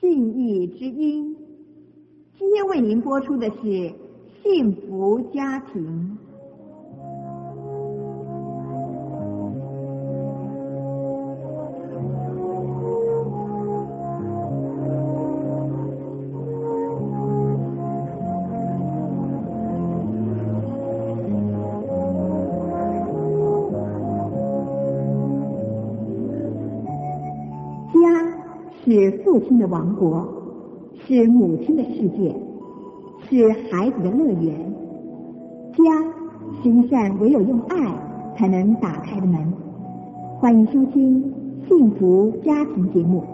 信义之音。今天为您播出的是幸福家庭。是父亲的王国，是母亲的世界，是孩子的乐园。家是一扇唯有用爱才能打开的门。欢迎收听幸福家庭节目。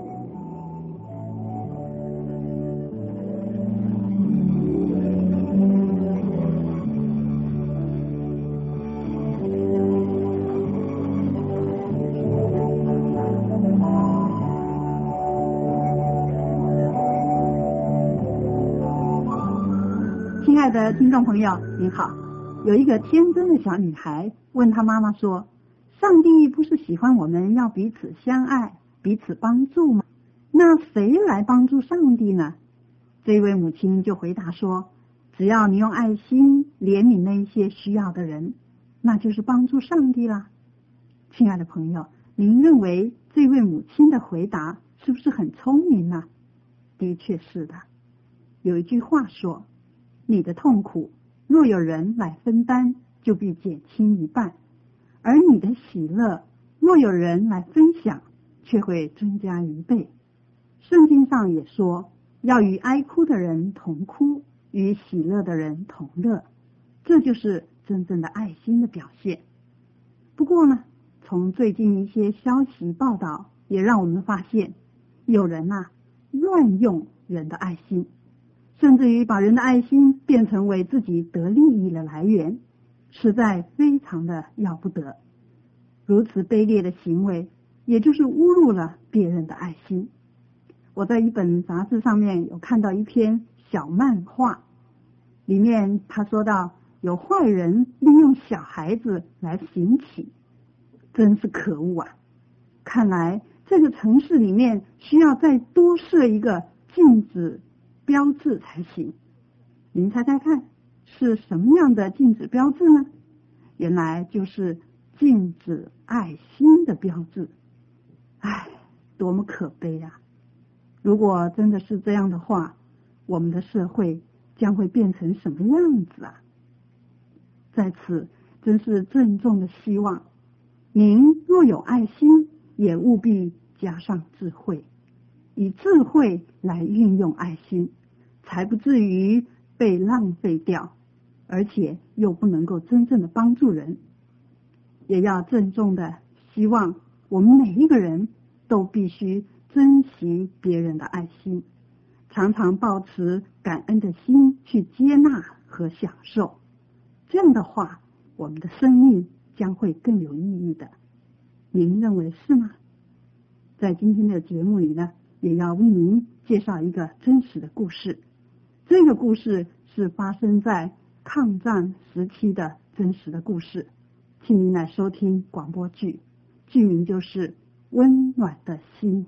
亲爱的听众朋友，您好。有一个天真的小女孩问她妈妈说：上帝不是喜欢我们要彼此相爱、彼此帮助吗？那谁来帮助上帝呢？这位母亲就回答说：只要你用爱心怜悯那一些需要的人，那就是帮助上帝啦。亲爱的朋友，您认为这位母亲的回答是不是很聪明呢？的确是的。有一句话说，你的痛苦若有人来分担，就必减轻一半；而你的喜乐若有人来分享，却会增加1倍。圣经上也说，要与哀哭的人同哭，与喜乐的人同乐，这就是真正的爱心的表现。不过呢，从最近一些消息报道也让我们发现，有人乱用人的爱心，甚至于把人的爱心变成为自己得利益的来源，实在非常的要不得。如此卑劣的行为，也就是侮辱了别人的爱心。我在一本杂志上面有看到一篇小漫画，里面他说到有坏人利用小孩子来行乞，真是可恶啊！看来这个城市里面需要再多设一个禁止标志才行。您猜猜看，是什么样的禁止标志呢？原来就是禁止爱心的标志。唉，多么可悲啊！如果真的是这样的话，我们的社会将会变成什么样子啊？在此真是郑重的希望，您若有爱心，也务必加上智慧，以智慧来运用爱心，才不至于被浪费掉，而且又不能够真正的帮助人。也要郑重的希望我们每一个人都必须珍惜别人的爱心，常常抱持感恩的心去接纳和享受。这样的话，我们的生命将会更有意义的。您认为是吗？在今天的节目里呢，也要为您介绍一个真实的故事。这个故事是发生在抗战时期的真实的故事，请您来收听广播剧，剧名就是《温暖的心》。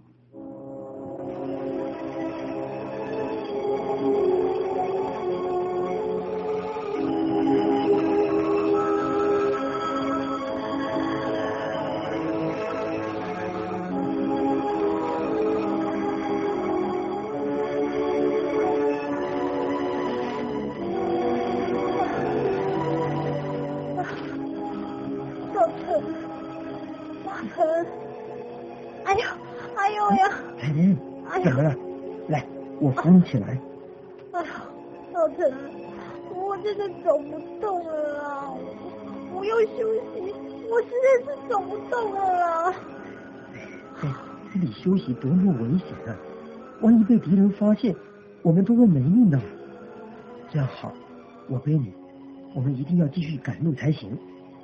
怎么了？来，我扶你起来。 哎呀，小陈，我真的走不动了啊！我要休息，我实在是走不动了啊！ 在这里休息多么危险啊！万一被敌人发现，我们都会没命的。这样好，我背你，我们一定要继续赶路才行。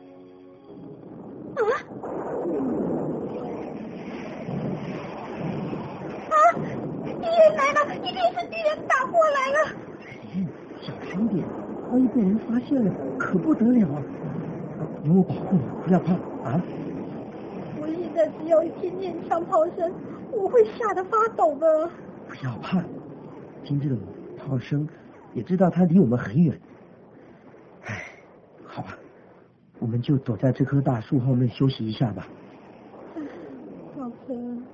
敌人来了，一定是敌人打过来了。 小心点，万一被人发现了，可不得了啊！有我保护你，不要怕啊！ 我现在只要一听见枪炮声，我会吓得发抖的。 不要怕，听这种炮声也知道它离我们很远。哎，好吧，我们就躲在这棵大树后面休息一下吧。 小陈，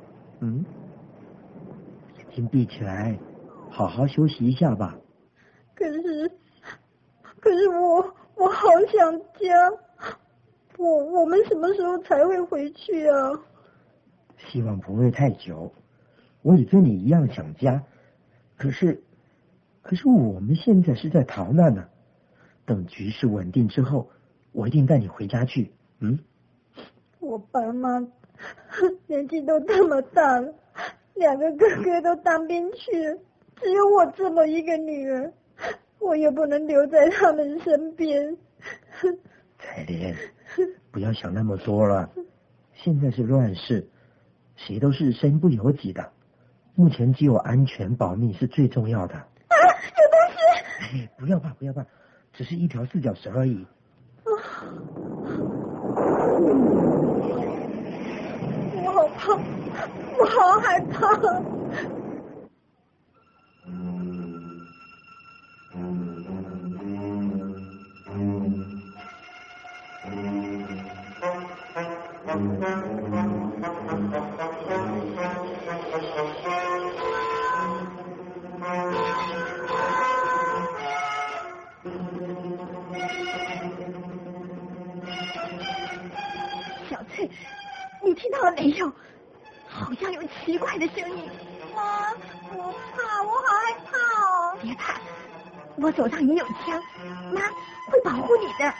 眼睛闭起来，好好休息一下吧。 可是我好想家，我们什么时候才会回去啊？ 希望不会太久。我也跟你一样想家，可是我们现在是在逃难呢。等局势稳定之后，我一定带你回家去。 我爸妈年纪都这么大了，2个哥哥都当兵去了，只有我这么一个女儿，我也不能留在他们身边。 彩莲，不要想那么多了，现在是乱世，谁都是身不由己的，目前只有安全保密是最重要的。 有东西！ 不要怕，只是一条4脚蛇而已。 我好怕，我好害怕。小翠，你听到了没有？好像有奇怪的声音。妈，我怕，我好害怕哦。别怕，我手上也有枪，妈会保护你的。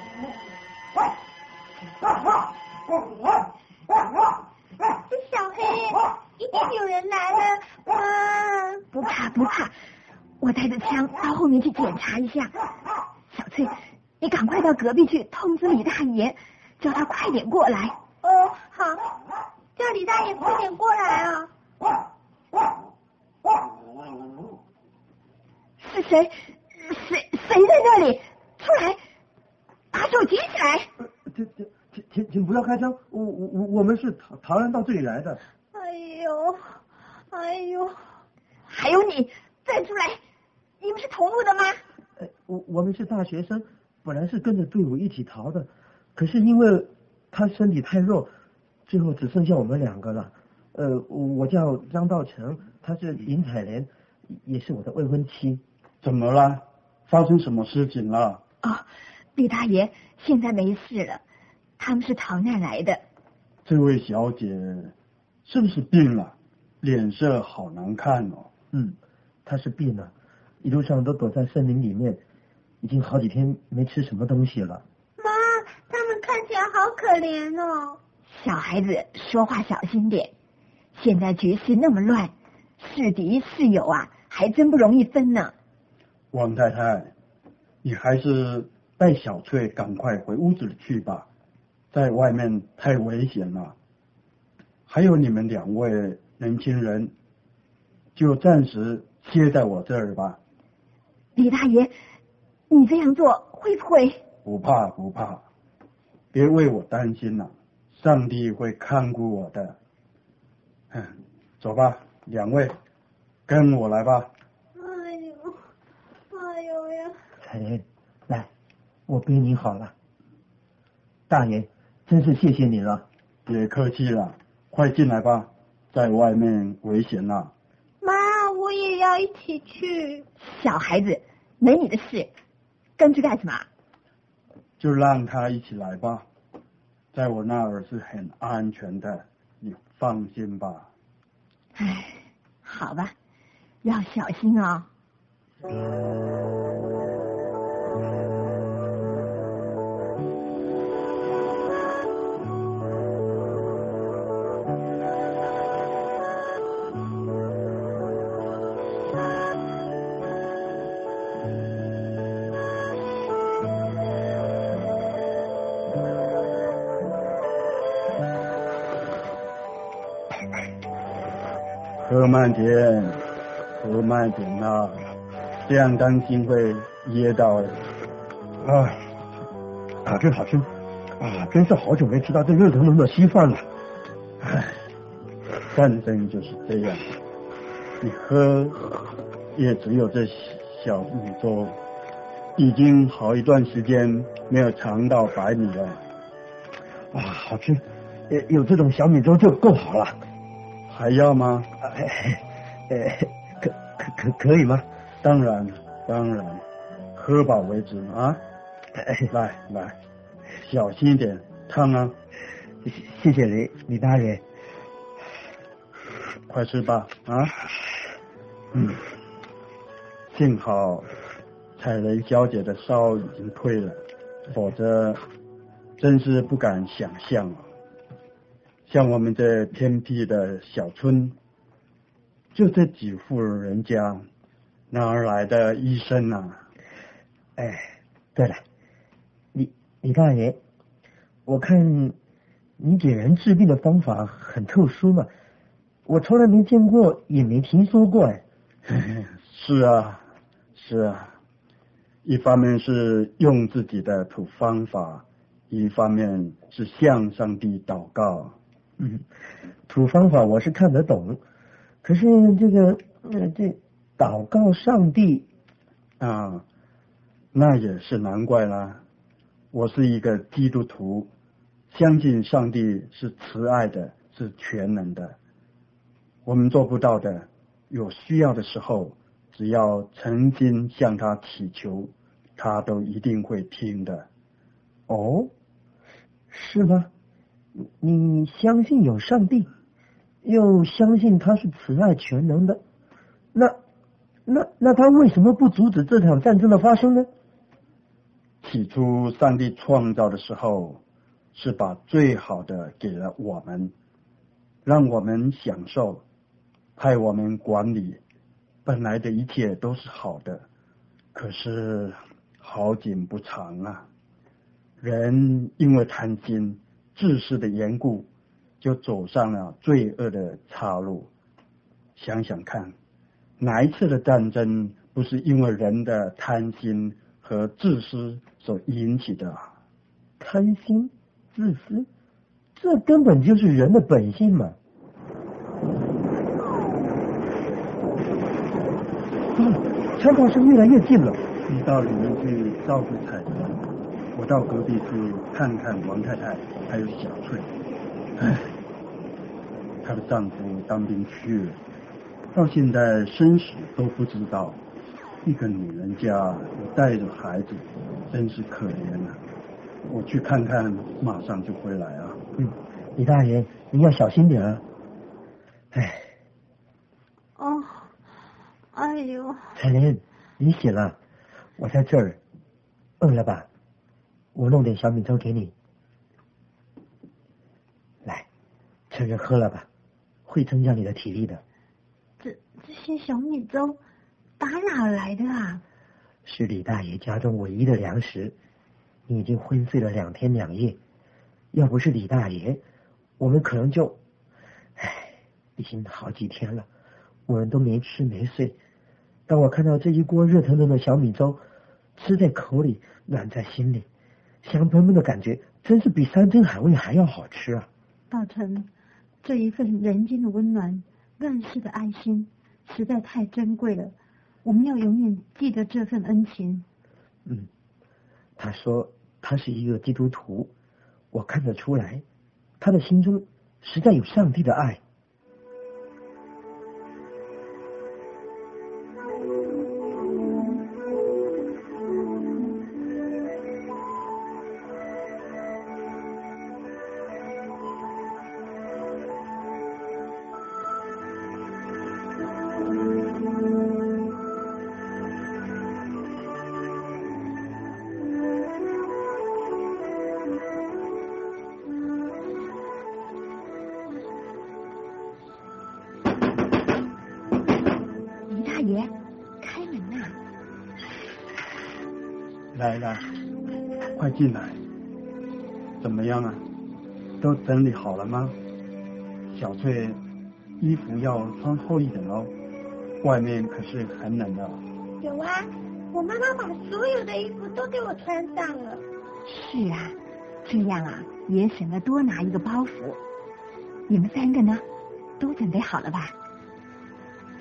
小黑，一定有人来了，妈。不怕，我带着枪到后面去检查一下。小翠，你赶快到隔壁去通知李大爷，叫他快点过来。好，叫李大爷快点过来啊！是谁？谁在这里？出来，把手举起来！ 请不要开枪，我们是逃难到这里来的。 哎呦！ 还有你，站出来！你们是同路的吗？我们是大学生，本来是跟着队伍一起逃的，可是因为他身体太弱，最后只剩下我们2个了。我叫张道成，他是林彩莲，也是我的未婚妻。 怎么了？发生什么事情了？ 李大爷，现在没事了，他们是逃难来的。 这位小姐是不是病了？脸色好难看哦。 她是病了，一路上都躲在森林里面，已经好几天没吃什么东西了。 妈，他们看起来好可怜哦。小孩子说话小心点，现在局势那么乱，是敌是友啊，还真不容易分呢。 王太太，你还是带小翠赶快回屋子里去吧，在外面太危险了。还有你们2位年轻人，就暂时歇在我这儿吧。 李大爷，你这样做会不会？ 不怕，别为我担心了，上帝会看顾我的。走吧，2位，跟我来吧。 哎呦呀！ 彩莲，来，我背你好了。大爷，真是谢谢你了。 别客气了，快进来吧，在外面危险了。 妈，我也要一起去。小孩子，没你的事，跟着干什么？ 就让他一起来吧，在我那儿是很安全的，你放心吧。 好吧，要小心哦。 喝慢点啊，这样担心会噎到。 好吃真是好久没吃到这热腾腾的稀饭了。 战争就是这样， 你喝也只有这小米粥，已经好一段时间没有尝到白米了。 哇，好吃，有这种小米粥就够好了。 还要吗？ 可以吗？ 当然，喝饱为止啊！来，小心一点，烫啊！ 谢谢李大爷。 快吃吧，啊！幸好彩雷小姐的烧已经退了，否则真是不敢想象。像我们这偏僻的小村，就这几户人家，哪儿来的医生啊？ 对了，李大爷，我看你给人治病的方法很特殊嘛，我从来没见过，也没听说过哎。 是啊，一方面是用自己的土方法，一方面是向上帝祷告。 土方法我是看得懂，可是这祷告上帝啊，那也是难怪啦。我是一个基督徒，相信上帝是慈爱的，是全能的。我们做不到的，有需要的时候，只要诚心向他祈求，他都一定会听的。 哦，是吗？你相信有上帝，又相信他是慈爱全能的，那他为什么不阻止这场战争的发生呢？ 起初上帝创造的时候，是把最好的给了我们，让我们享受，派我们管理，本来的一切都是好的。可是好景不长啊，人因为贪心自私的缘故，就走上了罪恶的岔路。想想看，哪一次的战争不是因为人的贪心和自私所引起的？ 贪心自私，这根本就是人的本性嘛。枪炮声越来越近了。 你到里面去照顾彩莲，我到隔壁去看看王太太还有小翠。她的丈夫当兵去了，到现在生死都不知道。一个女人家带着孩子，真是可怜啊！我去看看，马上就回来啊。 李大爷，您要小心点啊。 哎呦， 彩莲，你醒了，我在这儿，饿了吧？我弄点小米粥给你，来，趁热喝了吧，会增加你的体力的。 这些小米粥打哪来的啊？ 是李大爷家中唯一的粮食，你已经昏睡了2天2夜，要不是李大爷，我们可能就……已经好几天了，我们都没吃没睡。当我看到这一锅热腾腾的小米粥，吃在口里，暖在心里，香喷喷的感觉，真是比山珍海味还要好吃啊！ 大成，这一份人间的温暖，认识的爱心，实在太珍贵了。我们要永远记得这份恩情。 他说他是一个基督徒，我看得出来，他的心中实在有上帝的爱。 来，快进来。怎么样啊？都整理好了吗？小翠，衣服要穿厚一点哦，外面可是很冷的。 有啊，我妈妈把所有的衣服都给我穿上了。 是啊，这样啊也省得多拿一个包袱。你们3个呢，都准备好了吧？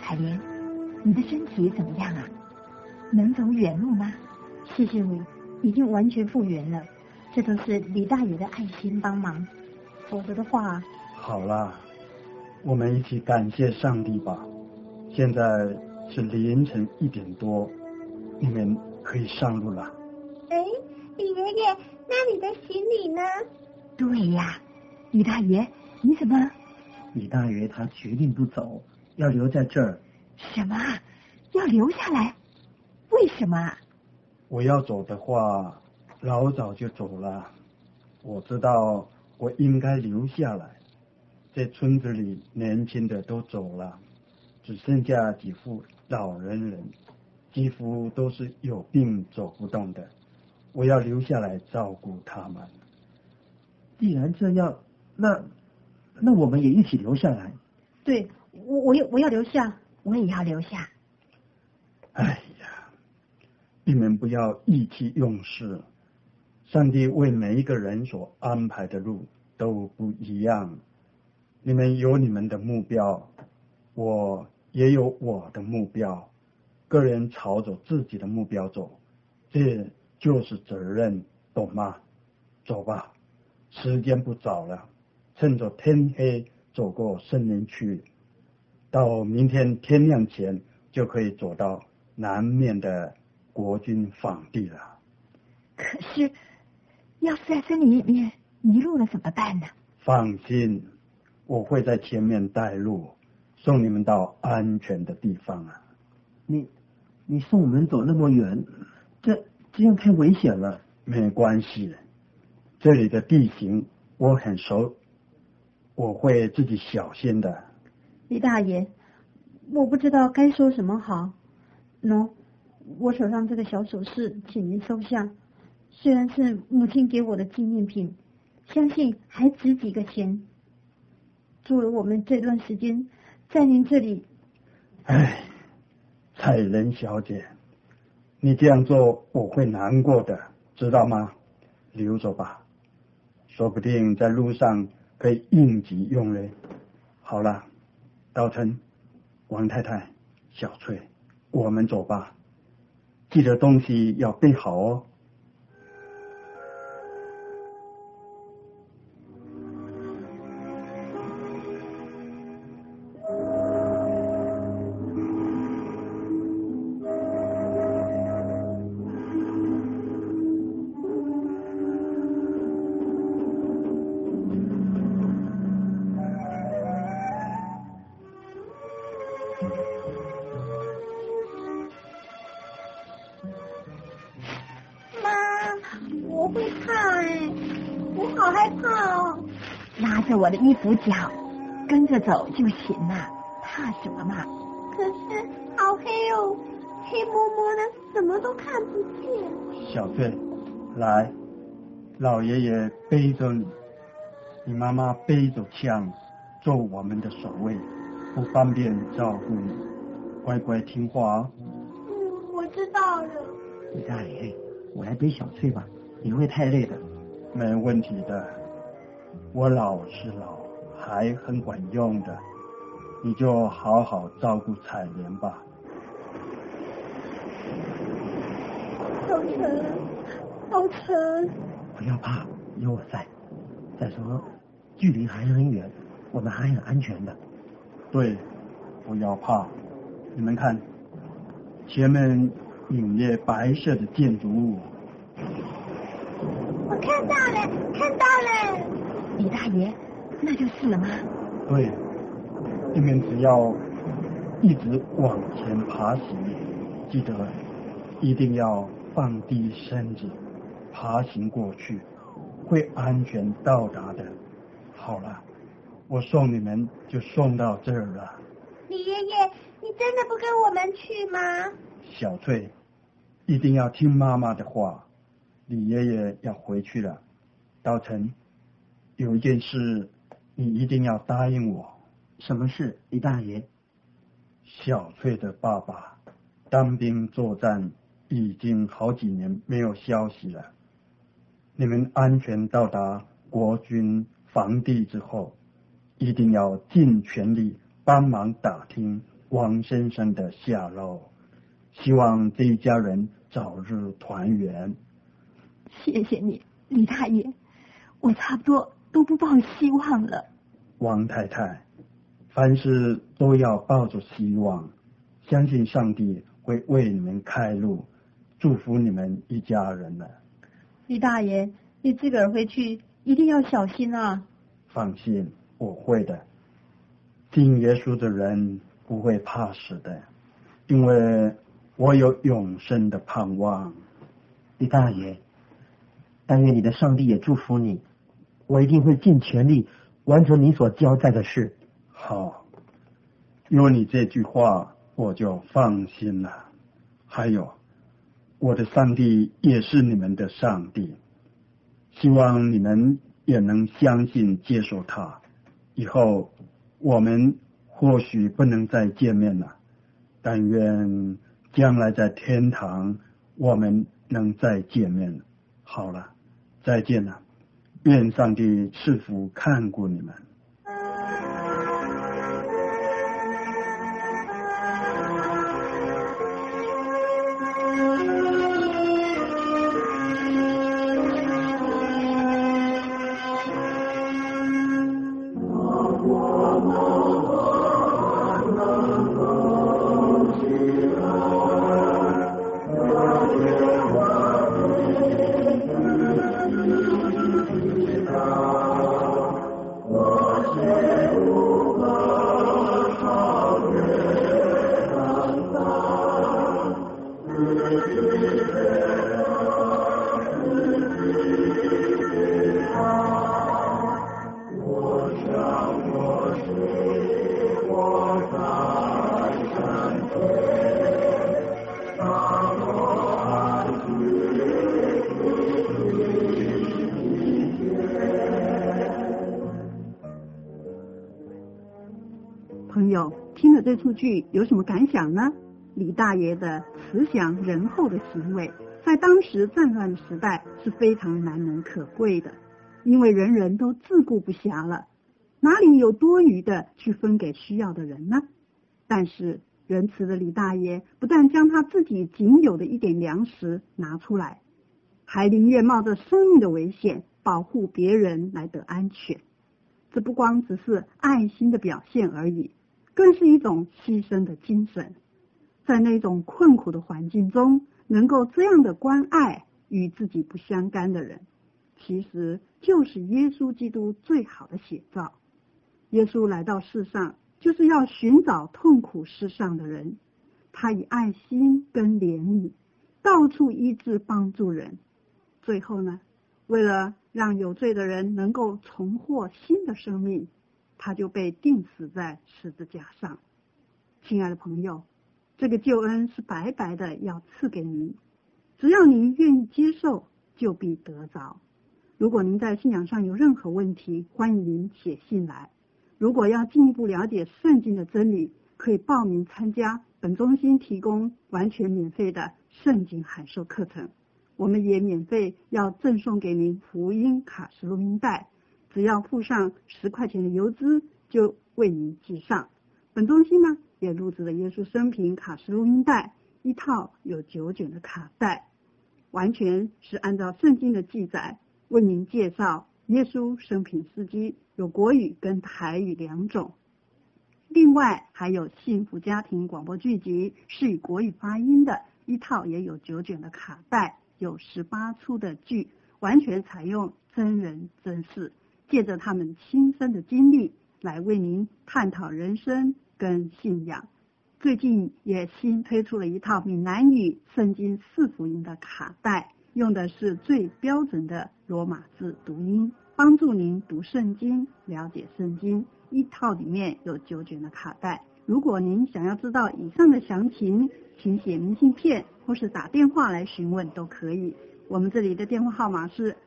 海莲，你的身体怎么样啊？能走远路吗？ 谢谢你，已经完全复原了，这都是李大爷的爱心帮忙，否则的话。 好啦，我们一起感谢上帝吧。现在是凌晨1点多，你们可以上路了。 哎，李爷爷，那你的行李呢？ 对呀，李大爷，你怎么？ 李大爷他决定不走，要留在这儿。 什么？要留下来？为什么？ 我要走的话，老早就走了。我知道我应该留下来。在村子里，年轻的都走了，只剩下几户老人，几乎都是有病走不动的。我要留下来照顾他们。 既然这样，那我们也一起留下来。 对，我要留下， 我也要留下。 哎呀，你们不要意气用事。上帝为每一个人所安排的路都不一样。你们有你们的目标，我也有我的目标，个人朝着自己的目标走，这就是责任，懂吗？走吧，时间不早了，趁着天黑走过森林区，到明天天亮前就可以走到南面的国军访地了。 可是，要是在森林里面迷路了怎么办呢？ 放心，我会在前面带路，送你们到安全的地方啊。 你送我们走那么远，这样太危险了。 没关系，这里的地形我很熟，我会自己小心的。 李大爷，我不知道该说什么好。喏，我手上这个小首饰，请您收下。虽然是母亲给我的纪念品，相信还值几个钱。作为我们这段时间在您这里。 哎，彩仁小姐，你这样做我会难过的，知道吗？留着吧，说不定在路上可以应急用嘞。好了，道琛、王太太、小翠，我们走吧，记得东西要备好哦。 我会怕哎，我好害怕哦。 拉着我的衣服角，跟着走就行了，怕什么嘛？ 可是好黑哦，黑摸摸的，什么都看不见。 小翠，来，老爷爷背着你，你妈妈背着枪，做我们的守卫，不方便照顾你，乖乖听话哦。 我知道了。 李大爷，我来背小翠吧，你会太累的。 没问题的，我老是老，还很管用的，你就好好照顾彩莲吧。 好沉，好沉。 不要怕，有我在。再说，距离还很远，我们还很安全的。 对，不要怕。你们看，前面隐列白色的建筑物。 我看到了，看到了。 李大爷，那就是了吗？ 对，你们只要一直往前爬行，记得一定要放低身子，爬行过去，会安全到达的。好了，我送你们就送到这儿了。 李爷爷，你真的不跟我们去吗？ 小翠，一定要听妈妈的话。李爷爷要回去了，道琛，有一件事你一定要答应我。 什么事，李大爷？ 小翠的爸爸当兵作战，已经好几年没有消息了。你们安全到达国军防地之后，一定要尽全力帮忙打听王先生的下落，希望这一家人早日团圆。 谢谢你，李大爷，我差不多都不抱希望了。 王太太，凡事都要抱着希望，相信上帝会为你们开路，祝福你们一家人的。 李大爷，你自个儿回去一定要小心啊。 放心，我会的。信耶稣的人不会怕死的，因为我有永生的盼望。 李大爷，但愿你的上帝也祝福你，我一定会尽全力完成你所交代的事。 好，有你这句话我就放心了。还有，我的上帝也是你们的上帝，希望你们也能相信接受他。以后我们或许不能再见面了，但愿将来在天堂我们能再见面。好了，再见了，愿上帝赐福看顾你们。 朋友，听了这出剧有什么感想呢？李大爷的慈祥仁厚的行为，在当时战乱的时代是非常难能可贵的，因为人人都自顾不暇了，哪里有多余的去分给需要的人呢？但是仁慈的李大爷不但将他自己仅有的一点粮食拿出来，还宁愿冒着生命的危险保护别人来得安全。这不光只是爱心的表现而已，更是一种牺牲的精神。在那种困苦的环境中，能够这样的关爱与自己不相干的人，其实就是耶稣基督最好的写照。耶稣来到世上，就是要寻找痛苦世上的人，他以爱心跟怜悯到处医治帮助人。最后呢，为了让有罪的人能够重获新的生命，他就被钉死在十字架上。亲爱的朋友，这个救恩是白白的要赐给您，只要您愿意接受，就必得着。如果您在信仰上有任何问题，欢迎您写信来。如果要进一步了解圣经的真理，可以报名参加本中心提供完全免费的圣经函授课程。我们也免费要赠送给您福音卡式录音带，只要付上10块钱的邮资，就为您寄上。本中心呢，也录制了耶稣生平卡式录音带，一套有9卷的卡带，完全是按照圣经的记载为您介绍耶稣生平事迹，有国语跟台语2种。另外还有幸福家庭广播剧集，是以国语发音的，一套也有9卷的卡带，有18出的剧，完全采用真人真事，借着他们亲身的经历来为您探讨人生跟信仰。最近也新推出了一套闽南语圣经4福音的卡带，用的是最标准的罗马字读音，帮助您读圣经，了解圣经。一套里面有9卷的卡带。如果您想要知道以上的详情，请写明信片或是打电话来询问都可以。我们这里的电话号码是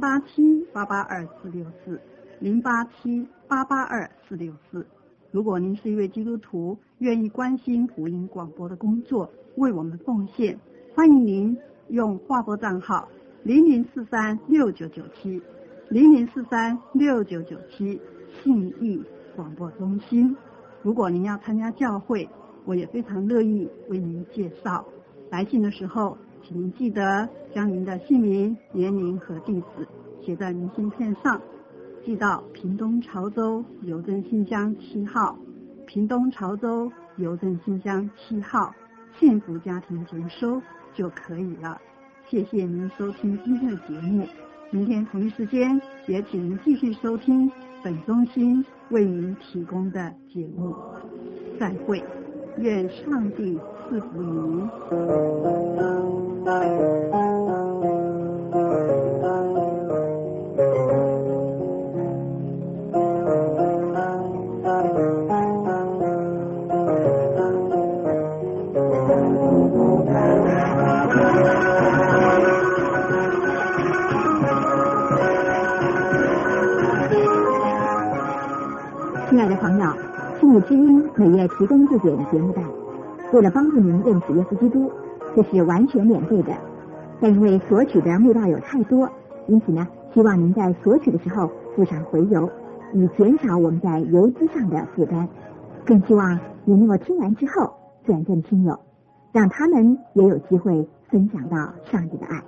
087-882-464，087-882-464。如果您是一位基督徒，愿意关心福音广播的工作，为我们奉献，欢迎您用划拨账号00436997，00436997，信义广播中心。如果您要参加教会， 我也非常乐意为您介绍。来信的时候，请您记得将您的姓名、年龄和地址写在明信片上，寄到屏东潮州邮政信箱7号，屏东潮州邮政信箱7号，幸福家庭简收就可以了。谢谢您收听今天的节目，明天同一时间也请您继续收听本中心为您提供的节目。再会，愿上帝赐福您。 亲爱的朋友，心理之音每月提供1卷节目带，为了帮助您认识耶稣基督，这是完全免费的。但因为索取的木道友太多，因此呢，希望您在索取的时候附上回邮，以减少我们在邮资上的负担。更希望您能够听完之后转赠亲友，让他们也有机会分享到上帝的爱。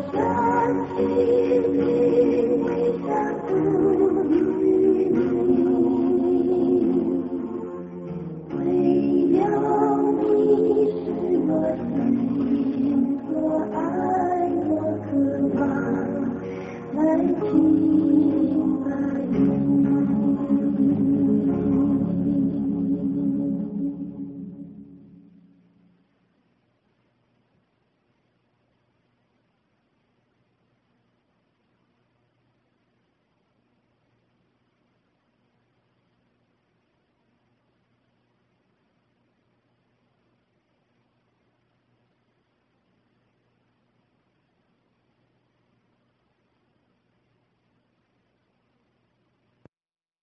来听。